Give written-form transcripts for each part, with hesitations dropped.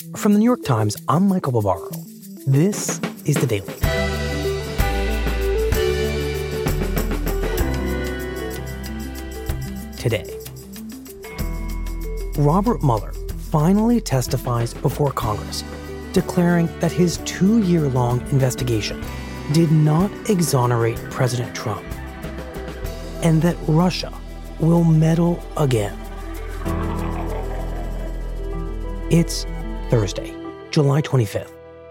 From the New York Times, I'm Michael Barbaro. This is The Daily. Today, Robert Mueller finally testifies before Congress, declaring that his 2-year-long investigation did not exonerate President Trump, and that Russia will meddle again. It's Thursday, July 25th.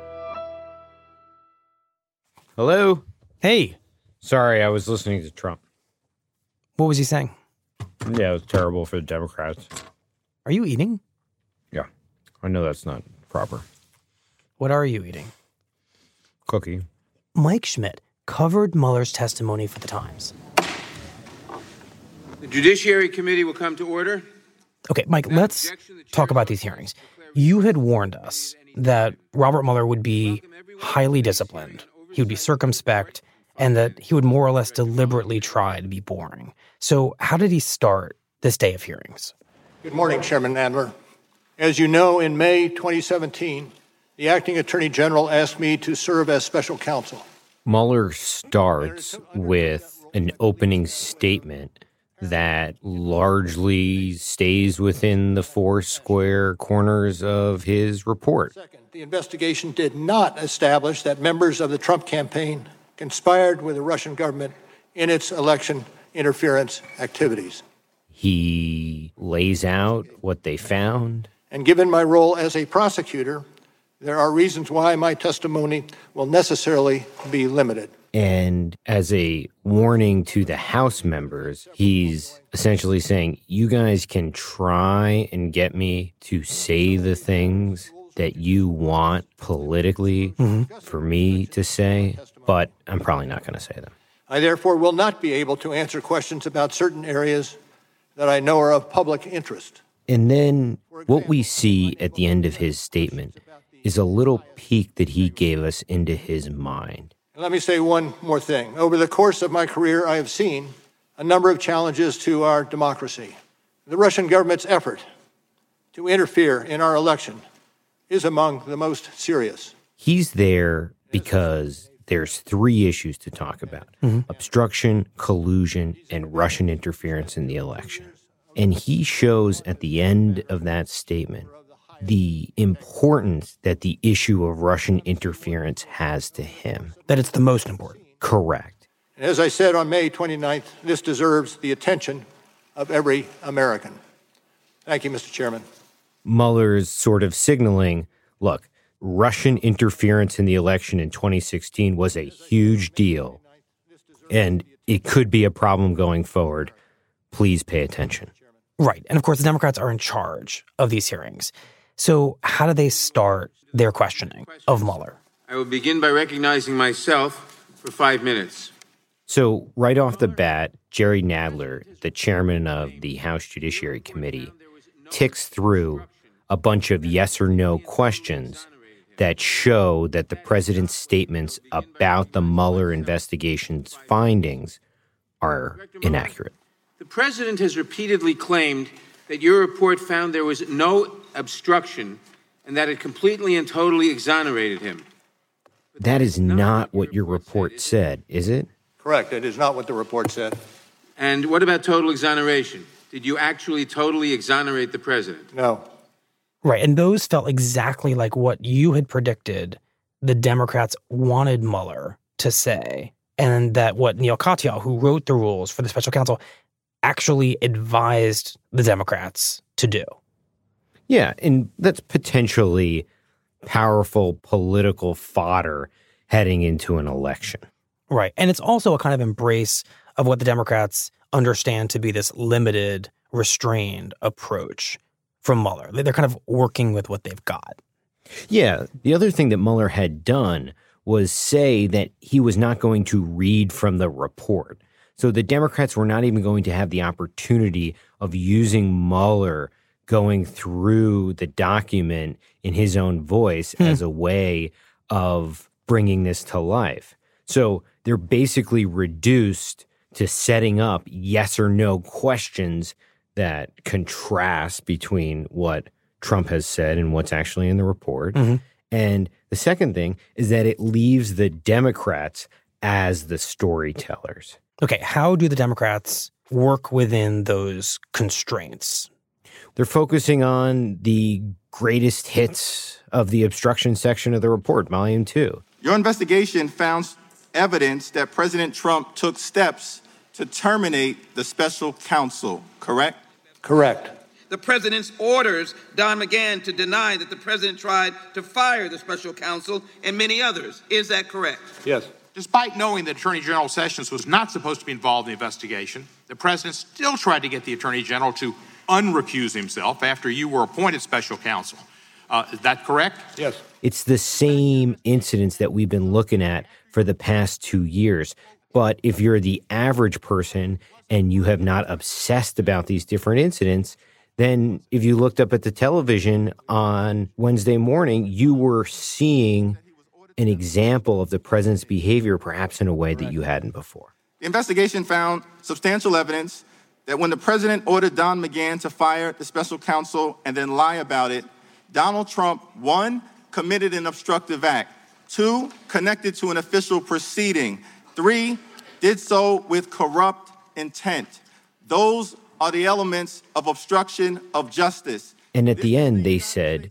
Hello? Hey. Sorry, I was listening to Trump. What was he saying? Yeah, it was terrible for the Democrats. Are you eating? Yeah, I know that's not proper. What are you eating? Cookie. Mike Schmidt covered Mueller's testimony for The Times. The Judiciary Committee will come to order. Okay, Mike, let's talk about these hearings. You had warned us that Robert Mueller would be highly disciplined, he would be circumspect, and that he would more or less deliberately try to be boring. So how did he start this day of hearings? Good morning, Chairman Nadler. As you know, in May 2017, the acting attorney general asked me to serve as special counsel. Mueller starts with an opening statement that largely stays within the 4 square corners of his report. Second, the investigation did not establish that members of the Trump campaign conspired with the Russian government in its election interference activities. He lays out what they found. And given my role as a prosecutor, there are reasons why my testimony will necessarily be limited. And as a warning to the House members, he's essentially saying, you guys can try and get me to say the things that you want politically for me to say, but I'm probably not going to say them. I therefore will not be able to answer questions about certain areas that I know are of public interest. And then what we see at the end of his statement is a little peek that he gave us into his mind. Let me say one more thing. Over the course of my career, I have seen a number of challenges to our democracy. The Russian government's effort to interfere in our election is among the most serious. He's there because there's 3 issues to talk about: obstruction, collusion, and Russian interference in the election. And he shows at the end of that statement the importance that the issue of Russian interference has to him. That it's the most important. Correct. And as I said on May 29th, this deserves the attention of every American. Thank you, Mr. Chairman. Mueller's sort of signaling, look, Russian interference in the election in 2016 was a huge deal, and it could be a problem going forward. Please pay attention. Right. And of course, the Democrats are in charge of these hearings. So how do they start their questioning of Mueller? I will begin by recognizing myself for 5 minutes. So right off the bat, Jerry Nadler, the chairman of the House Judiciary Committee, ticks through a bunch of yes or no questions that show that the president's statements about the Mueller investigation's findings are inaccurate. The president has repeatedly claimed that your report found there was no obstruction and that it completely and totally exonerated him. That is not what your report said, is it? Correct. It is not what the report said. And what about total exoneration? Did you actually totally exonerate the president? No. Right. And those felt exactly like what you had predicted the Democrats wanted Mueller to say, and that what Neil Katyal, who wrote the rules for the special counsel, actually advised the Democrats to do. Yeah, and that's potentially powerful political fodder heading into an election. Right. And it's also a kind of embrace of what the Democrats understand to be this limited, restrained approach from Mueller. They're kind of working with what they've got. Yeah. The other thing that Mueller had done was say that he was not going to read from the report. So the Democrats were not even going to have the opportunity of using Mueller going through the document in his own voice as a way of bringing this to life. So they're basically reduced to setting up yes or no questions that contrast between what Trump has said and what's actually in the report. And the second thing is that it leaves the Democrats as the storytellers. Okay, how do the Democrats work within those constraints? They're focusing on the greatest hits of the obstruction section of the report, Volume 2. Your investigation found evidence that President Trump took steps to terminate the special counsel, correct? Correct. The president's orders Don McGahn to deny that the president tried to fire the special counsel and many others. Is that correct? Yes. Despite knowing that Attorney General Sessions was not supposed to be involved in the investigation, the president still tried to get the Attorney General to unrecuse himself after you were appointed special counsel. Is that correct? Yes. It's the same incidents that we've been looking at for the past 2 years. But if you're the average person and you have not obsessed about these different incidents, then if you looked up at the television on Wednesday morning, you were seeing an example of the president's behavior, perhaps in a way that you hadn't before. The investigation found substantial evidence that when the president ordered Don McGahn to fire the special counsel and then lie about it, Donald Trump, 1, committed an obstructive act, 2, connected to an official proceeding, 3, did so with corrupt intent. Those are the elements of obstruction of justice. And at the end, they said,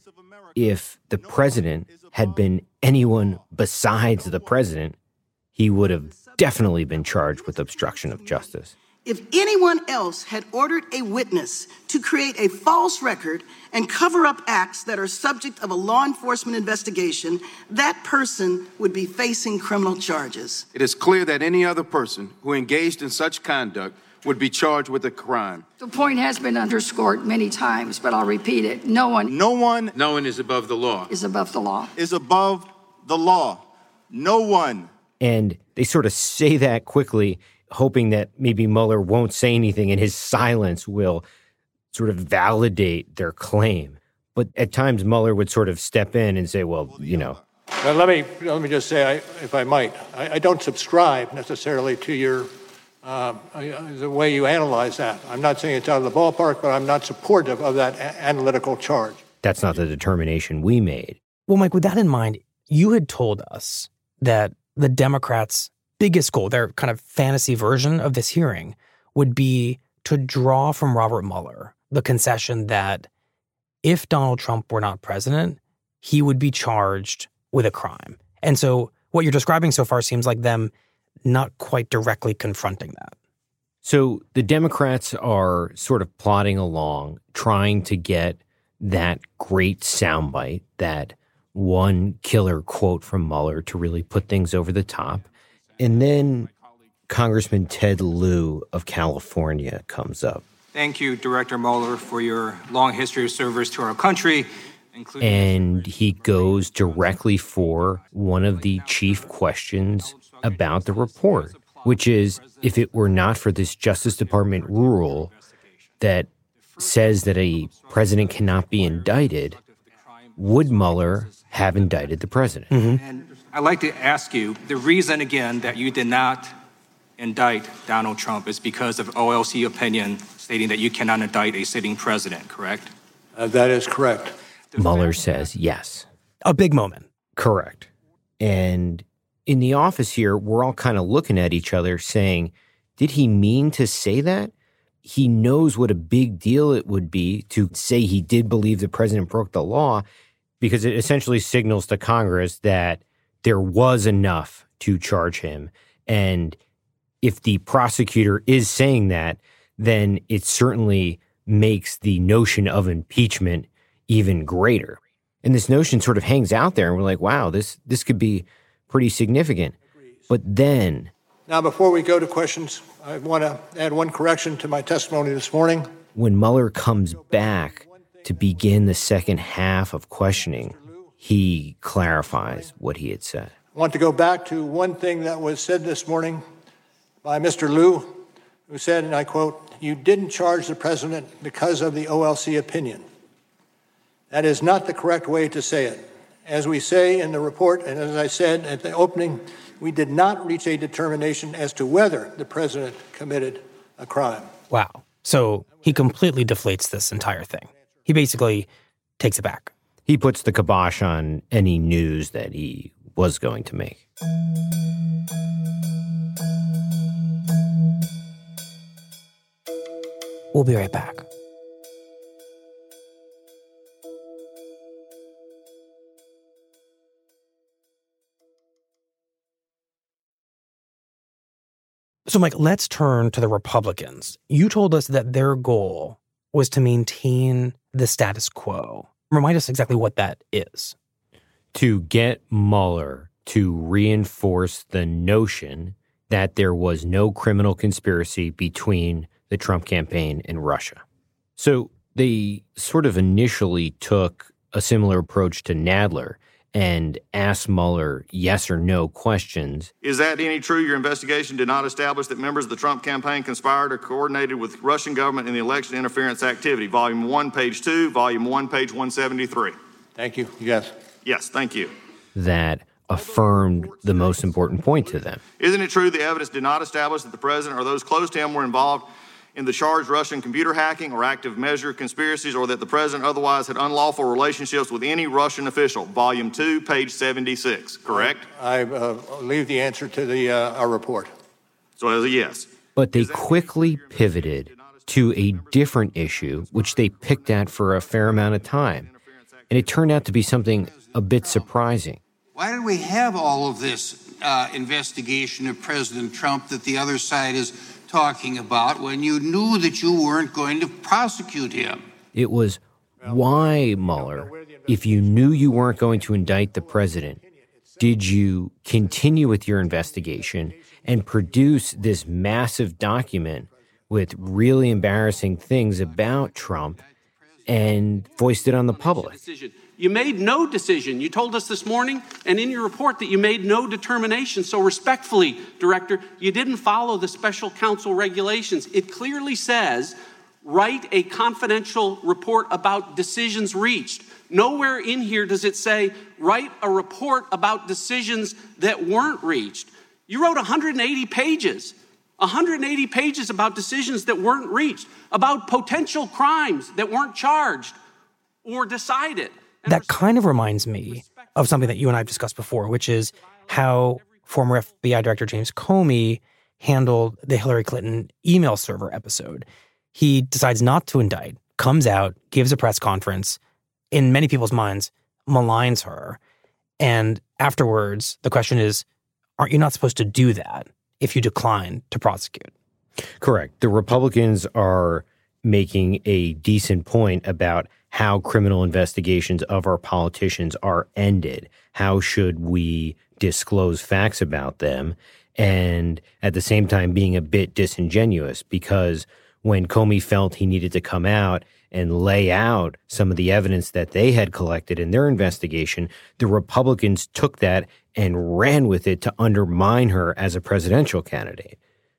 if the president had been anyone besides the president, he would have definitely been charged with obstruction of justice. If anyone else had ordered a witness to create a false record and cover up acts that are subject of a law enforcement investigation, that person would be facing criminal charges. It is clear that any other person who engaged in such conduct would be charged with a crime. The point has been underscored many times, but I'll repeat it. No one is above the law. is above the law. Is above the law. No one. And they sort of say that quickly, hoping that maybe Mueller won't say anything and his silence will sort of validate their claim. But at times, Mueller would sort of step in and say, well, you know. Well, let me just say, if I might, I don't subscribe necessarily to your the way you analyze that. I'm not saying it's out of the ballpark, but I'm not supportive of that analytical charge. That's not the determination we made. Well, Mike, with that in mind, you had told us that the Democrats' biggest goal, their kind of fantasy version of this hearing, would be to draw from Robert Mueller the concession that if Donald Trump were not president, he would be charged with a crime. And so what you're describing so far seems like them not quite directly confronting that. So the Democrats are sort of plodding along, trying to get that great soundbite, that one killer quote from Mueller to really put things over the top. And then Congressman Ted Lieu of California comes up. Thank you, Director Mueller, for your long history of service to our country. And he goes directly for one of the chief questions about the report, which is, if it were not for this Justice Department rule that says that a president cannot be indicted, would Mueller have indicted the president? Mm-hmm. And I'd like to ask you, the reason, again, that you did not indict Donald Trump is because of OLC opinion stating that you cannot indict a sitting president, correct? That is correct. Mueller says yes. A big moment. Correct. And in the office here, we're all kind of looking at each other saying, did he mean to say that? He knows what a big deal it would be to say he did believe the president broke the law, because it essentially signals to Congress that there was enough to charge him. And if the prosecutor is saying that, then it certainly makes the notion of impeachment even greater. And this notion sort of hangs out there, and we're like, wow, this could be pretty significant. But then... Now, before we go to questions, I want to add one correction to my testimony this morning. When Mueller comes back to begin the second half of questioning, he clarifies what he had said. I want to go back to one thing that was said this morning by Mr. Lieu, who said, and I quote, "You didn't charge the president because of the OLC opinion." That is not the correct way to say it. As we say in the report, and as I said at the opening, we did not reach a determination as to whether the president committed a crime. Wow. So he completely deflates this entire thing. He basically takes it back. He puts the kibosh on any news that he was going to make. We'll be right back. So, Mike, let's turn to the Republicans. You told us that their goal was to maintain the status quo. Remind us exactly what that is. To get Mueller to reinforce the notion that there was no criminal conspiracy between the Trump campaign and Russia. So they sort of initially took a similar approach to Nadler and asked Mueller yes or no questions. Is that any true? Your investigation did not establish that members of the Trump campaign conspired or coordinated with Russian government in the election interference activity. Volume 1, page 2, Volume 1, page 173. Thank you. Yes. Yes, thank you. That affirmed the most important point to them. Isn't it true the evidence did not establish that the president or those close to him were involved in the charged Russian computer hacking or active measure conspiracies, or that the president otherwise had unlawful relationships with any Russian official? Volume 2, page 76, correct? I leave the answer to our report. So as a yes. But they quickly pivoted to a different issue, which they picked at for a fair amount of time. And it turned out to be something a bit surprising. Why did we have all of this investigation of President Trump that the other side is talking about when you knew that you weren't going to prosecute him? It was, why, Mueller, if you knew you weren't going to indict the president, did you continue with your investigation and produce this massive document with really embarrassing things about Trump and foist it on the public? You made no decision. You told us this morning and in your report that you made no determination. So respectfully, Director, you didn't follow the special counsel regulations. It clearly says, write a confidential report about decisions reached. Nowhere in here does it say, write a report about decisions that weren't reached. You wrote 180 pages. 180 pages about decisions that weren't reached, about potential crimes that weren't charged or decided. That kind of reminds me of something that you and I have discussed before, which is how former FBI Director James Comey handled the Hillary Clinton email server episode. He decides not to indict, comes out, gives a press conference, in many people's minds, maligns her. And afterwards, the question is, aren't you not supposed to do that if you decline to prosecute? Correct. The Republicans are making a decent point about how criminal investigations of our politicians are ended. How should we disclose facts about them? And at the same time being a bit disingenuous, because when Comey felt he needed to come out and lay out some of the evidence that they had collected in their investigation, the Republicans took that and ran with it to undermine her as a presidential candidate.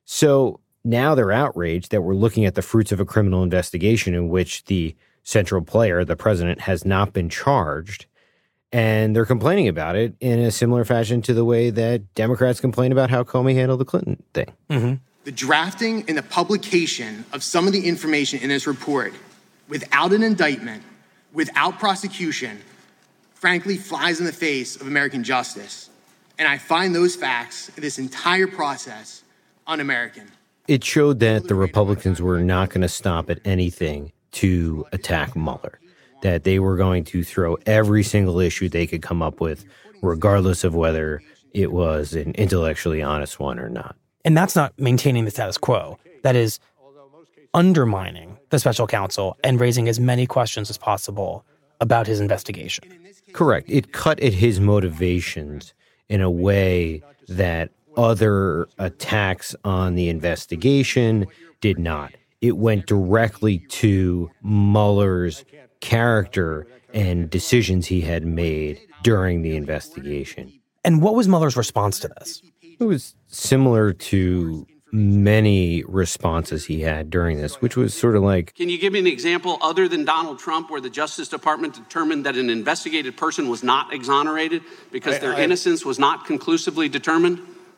So now they're outraged that we're looking at the fruits of a criminal investigation in which the central player, the president, has not been charged. And they're complaining about it in a similar fashion to the way that Democrats complain about how Comey handled the Clinton thing. Mm-hmm. The drafting and the publication of some of the information in this report without an indictment, without prosecution, frankly flies in the face of American justice. And I find those facts, this entire process, un-American. It showed that the Republicans were not going to stop at anything to attack Mueller, that they were going to throw every single issue they could come up with, regardless of whether it was an intellectually honest one or not. And that's not maintaining the status quo. That is undermining the special counsel and raising as many questions as possible about his investigation. Correct. It cut at his motivations in a way that other attacks on the investigation did not. It went directly to Mueller's character and decisions he had made during the investigation. And what was Mueller's response to this? It was similar to many responses he had during this, which was sort of like... Can you give me an example other than Donald Trump where the Justice Department determined that an investigated person was not exonerated because their innocence was not conclusively determined?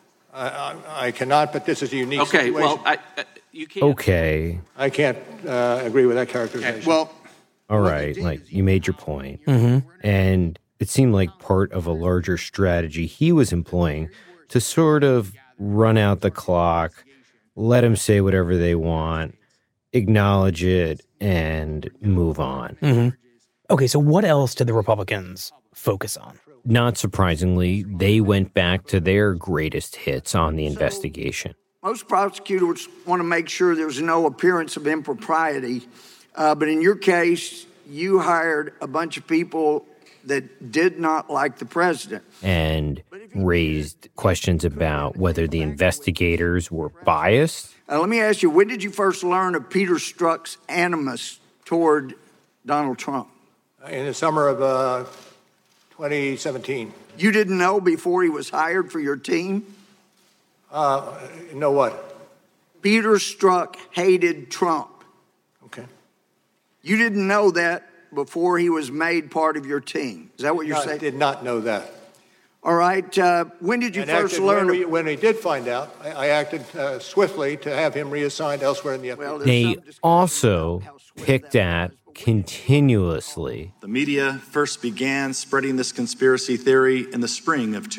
I cannot, but this is a unique situation. Well, you can't. Okay. I can't agree with that characterization. Okay, well, all right, like, you made your point. Mm-hmm. And it seemed like part of a larger strategy he was employing to sort of run out the clock, let them say whatever they want, acknowledge it, and move on. Mm-hmm. Okay, so what else did the Republicans focus on? Not surprisingly, they went back to their greatest hits on the investigation. Most prosecutors want to make sure there's no appearance of impropriety, but in your case, you hired a bunch of people that did not like the president. And raised questions about whether the investigators were biased. Let me ask you, when did you first learn of Peter Strzok's animus toward Donald Trump? In the summer of 2017. You didn't know before he was hired for your team? Know what? Peter Strzok hated Trump. Okay. You didn't know that before he was made part of your team. Is that what you're saying? I did not know that. All right. When did you first learn? When we did find out, I acted swiftly to have him reassigned elsewhere in the FBI. They also picked at continuously. The media first began spreading this conspiracy theory in the spring of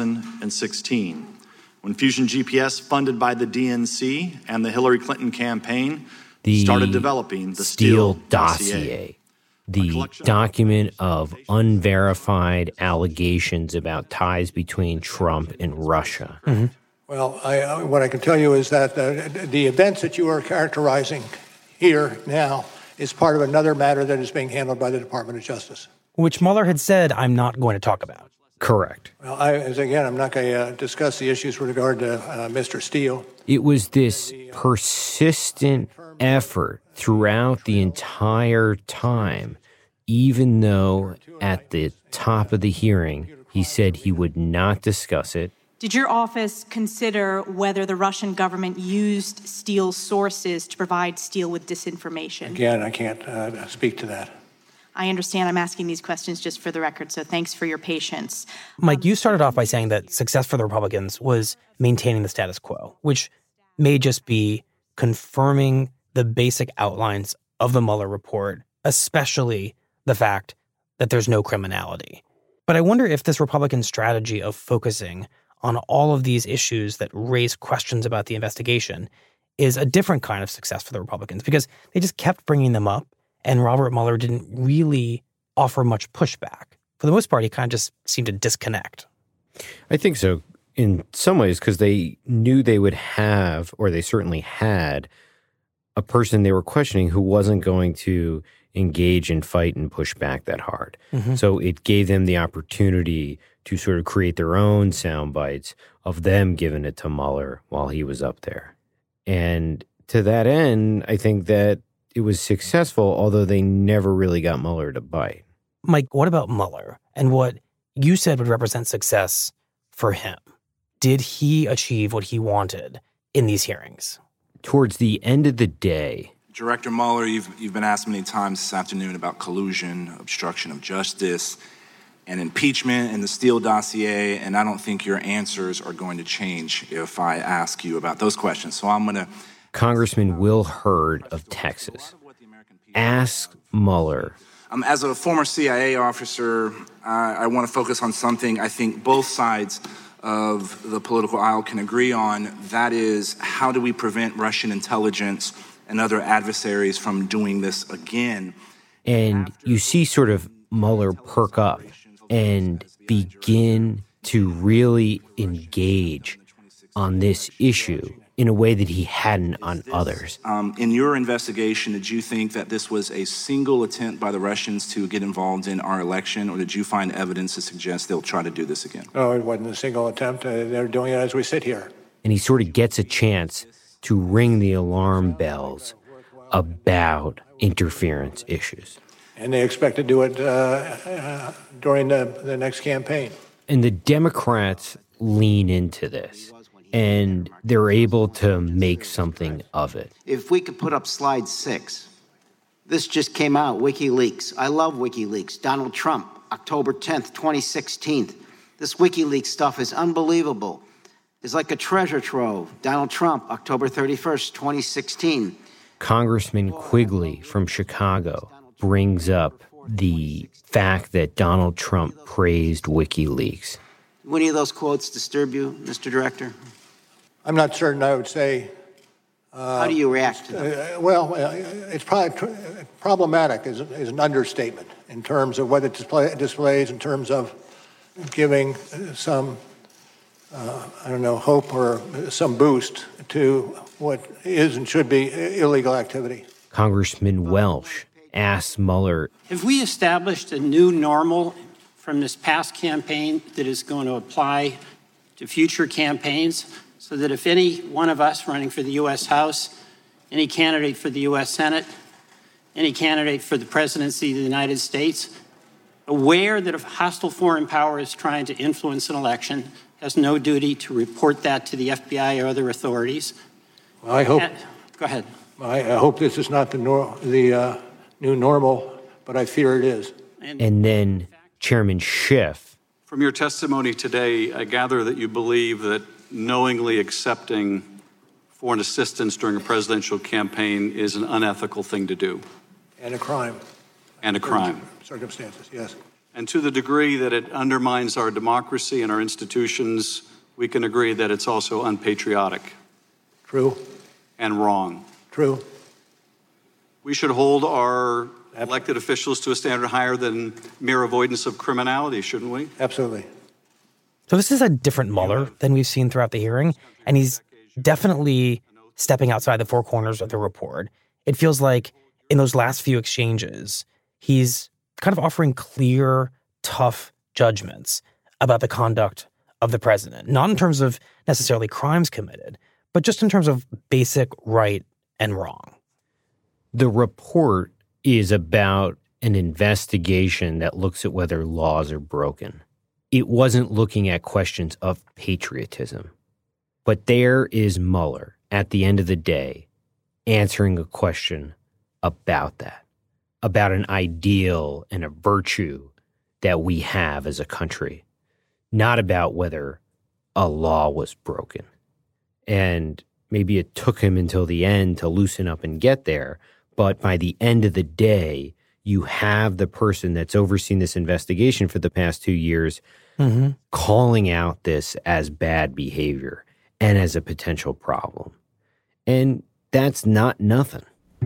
2016, when Fusion GPS, funded by the DNC and the Hillary Clinton campaign, started developing the Steele dossier. The document of unverified allegations about ties between Trump and Russia. Mm-hmm. Well, what I can tell you is that the events that you are characterizing here now is part of another matter that is being handled by the Department of Justice. Which Mueller had said, I'm not going to talk about. Correct. Well, I'm not going to discuss the issues with regard to Mr. Steele. It was this persistent effort throughout the entire time, even though at the top of the hearing, he said he would not discuss it. Did your office consider whether the Russian government used Steele's sources to provide Steele with disinformation? Again, I can't speak to that. I understand I'm asking these questions just for the record, so thanks for your patience. Mike, you started off by saying that success for the Republicans was maintaining the status quo, which may just be confirming the basic outlines of the Mueller report, especially the fact that there's no criminality. But I wonder if this Republican strategy of focusing on all of these issues that raise questions about the investigation is a different kind of success for the Republicans, because they just kept bringing them up, and Robert Mueller didn't really offer much pushback. For the most part, he kind of just seemed to disconnect. I think so in some ways, because they knew they would have, or they certainly had, a person they were questioning who wasn't going to engage and fight and push back that hard. Mm-hmm. So it gave them the opportunity to sort of create their own sound bites of them giving it to Mueller while he was up there. And to that end, I think that it was successful, although they never really got Mueller to bite. Mike, what about Mueller and what you said would represent success for him? Did he achieve what he wanted in these hearings? Towards the end of the day, Director Mueller, you've been asked many times this afternoon about collusion, obstruction of justice, and impeachment in the Steele dossier, and I don't think your answers are going to change if I ask you about those questions. So I'm going to... Congressman Will Hurd of Texas asked Mueller. As a former CIA officer, I want to focus on something I think both sides of the political aisle can agree on. That is, how do we prevent Russian intelligence and other adversaries from doing this again? And you see sort of Mueller perk up and begin to really engage on this issue in a way that he hadn't on others. In your investigation, did you think that this was a single attempt by the Russians to get involved in our election, or did you find evidence to suggest they'll try to do this again? No, it wasn't a single attempt. They're doing it as we sit here. And he sort of gets a chance to ring the alarm bells about interference issues. And they expect to do it during the next campaign. And the Democrats lean into this, and they're able to make something of it. If we could put up slide 6. This just came out, WikiLeaks. I love WikiLeaks. Donald Trump, October 10th, 2016. This WikiLeaks stuff is unbelievable. It's like a treasure trove. Donald Trump, October 31st, 2016. Congressman Quigley from Chicago brings up the fact that Donald Trump praised WikiLeaks. Do any of those quotes disturb you, Mr. Director? I'm not certain I would say. How do you react to them? It's probably problematic is an understatement in terms of what it displays in terms of giving some, hope or some boost to what is and should be illegal activity. Congressman Welch asked Mueller, have we established a new normal from this past campaign that is going to apply to future campaigns so that if any one of us running for the U.S. House, any candidate for the U.S. Senate, any candidate for the presidency of the United States, aware that if a hostile foreign power is trying to influence an election, has no duty to report that to the FBI or other authorities? Well, I hope. Go ahead. I hope this is not the new normal, but I fear it is. And then Chairman Schiff. From your testimony today, I gather that you believe that knowingly accepting foreign assistance during a presidential campaign is an unethical thing to do. And a crime. And a crime. Circumstances, yes. And to the degree that it undermines our democracy and our institutions, we can agree that it's also unpatriotic. True. And wrong. True. We should hold our elected officials to a standard higher than mere avoidance of criminality, shouldn't we? Absolutely. So this is a different Mueller than we've seen throughout the hearing, and he's definitely stepping outside the four corners of the report. It feels like in those last few exchanges, he's kind of offering clear, tough judgments about the conduct of the president, not in terms of necessarily crimes committed, but just in terms of basic right and wrong. The report is about an investigation that looks at whether laws are broken. It wasn't looking at questions of patriotism. But there is Mueller at the end of the day answering a question about that, about an ideal and a virtue that we have as a country, not about whether a law was broken. And maybe it took him until the end to loosen up and get there, but by the end of the day, you have the person that's overseen this investigation for the past 2 years calling out this as bad behavior and as a potential problem. And that's not nothing.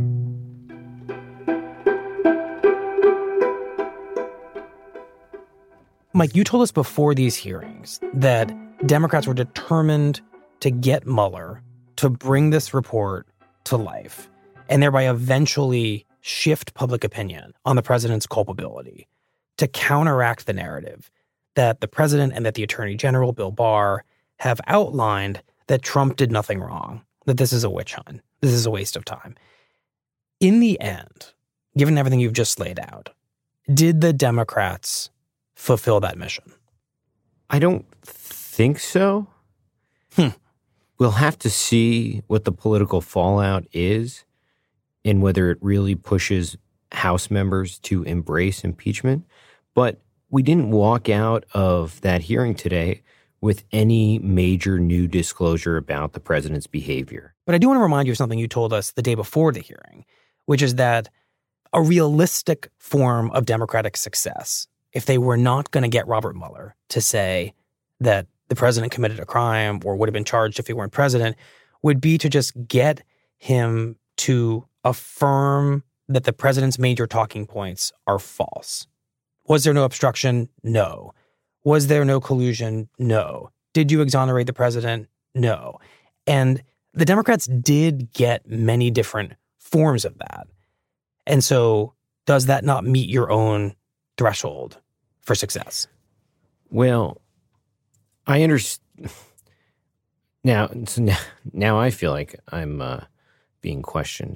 Mike, you told us before these hearings that Democrats were determined to get Mueller to bring this report to life and thereby eventually shift public opinion on the president's culpability, to counteract the narrative that the president and that the Attorney General, Bill Barr, have outlined that Trump did nothing wrong, that this is a witch hunt, this is a waste of time. In the end, given everything you've just laid out, did the Democrats fulfill that mission? I don't think so. We'll have to see what the political fallout is and whether it really pushes House members to embrace impeachment. But we didn't walk out of that hearing today with any major new disclosure about the president's behavior. But I do want to remind you of something you told us the day before the hearing, which is that a realistic form of Democratic success, if they were not going to get Robert Mueller to say that the president committed a crime or would have been charged if he weren't president, would be to just get him to affirm that the president's major talking points are false. Was there no obstruction? No. Was there no collusion? No. Did you exonerate the president? No. And the Democrats did get many different forms of that. And so does that not meet your own threshold for success? Well, I understand. Now I feel like I'm being questioned.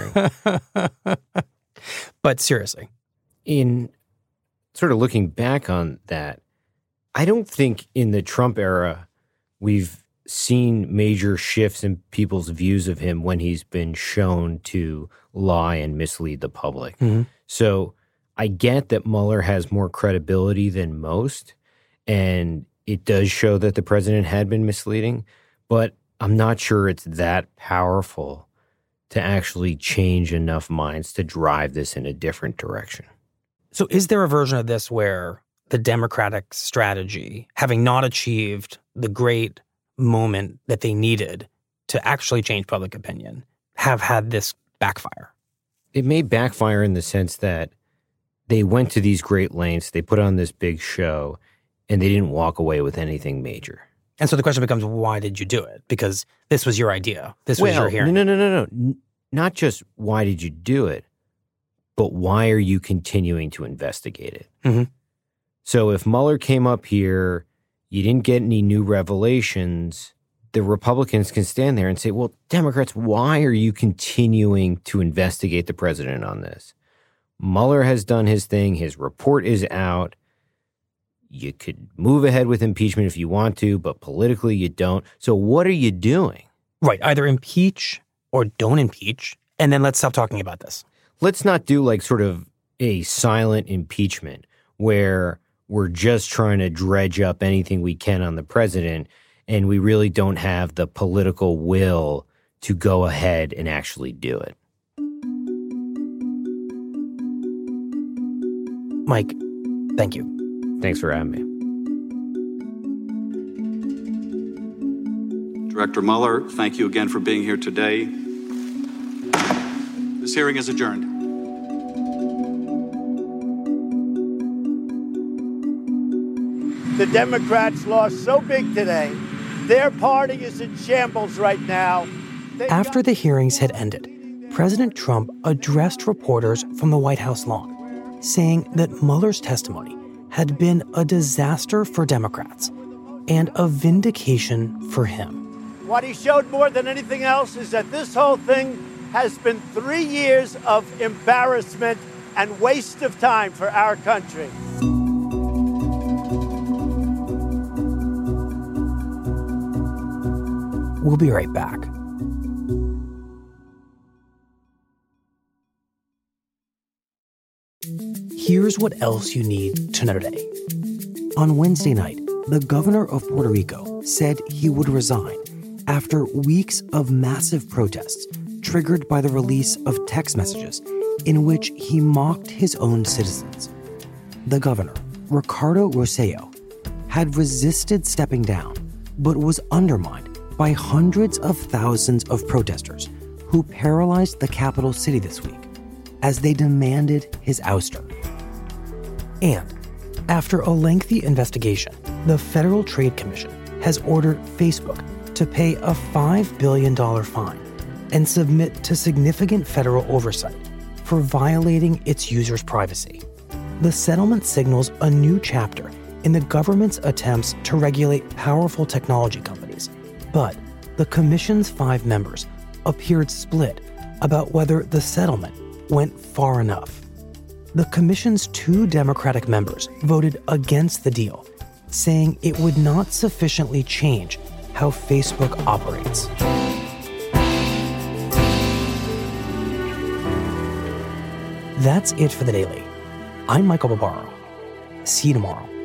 But seriously, in sort of looking back on that, I don't think in the Trump era we've seen major shifts in people's views of him when he's been shown to lie and mislead the public. So I get that Mueller has more credibility than most, and it does show that the president had been misleading, but I'm not sure it's that powerful to actually change enough minds to drive this in a different direction. So is there a version of this where the Democratic strategy, having not achieved the great moment that they needed to actually change public opinion, have had this backfire? It may backfire in the sense that they went to these great lengths, they put on this big show, and they didn't walk away with anything major. And so the question becomes, why did you do it? Because this was your idea. This was your hearing. No. Not just why did you do it, but why are you continuing to investigate it? Mm-hmm. So if Mueller came up here, you didn't get any new revelations, the Republicans can stand there and say, well, Democrats, why are you continuing to investigate the president on this? Mueller has done his thing. His report is out. You could move ahead with impeachment if you want to, but politically you don't. So what are you doing? Right. Either impeach or don't impeach, and then let's stop talking about this. Let's not do like sort of a silent impeachment where we're just trying to dredge up anything we can on the president, and we really don't have the political will to go ahead and actually do it. Mike, thank you. Thanks for having me. Director Mueller, thank you again for being here today. This hearing is adjourned. The Democrats lost so big today. Their party is in shambles right now. After the hearings had ended, President Trump addressed reporters from the White House lawn, saying that Mueller's testimony had been a disaster for Democrats and a vindication for him. What he showed more than anything else is that this whole thing has been 3 years of embarrassment and waste of time for our country. We'll be right back. Here's what else you need to know today. On Wednesday night, the governor of Puerto Rico said he would resign after weeks of massive protests triggered by the release of text messages in which he mocked his own citizens. The governor, Ricardo Rosselló, had resisted stepping down, but was undermined by hundreds of thousands of protesters who paralyzed the capital city this week as they demanded his ouster. And after a lengthy investigation, the Federal Trade Commission has ordered Facebook to pay a $5 billion fine and submit to significant federal oversight for violating its users' privacy. The settlement signals a new chapter in the government's attempts to regulate powerful technology companies, but the commission's 5 members appeared split about whether the settlement went far enough. The commission's 2 Democratic members voted against the deal, saying it would not sufficiently change how Facebook operates. That's it for The Daily. I'm Michael Barbaro. See you tomorrow.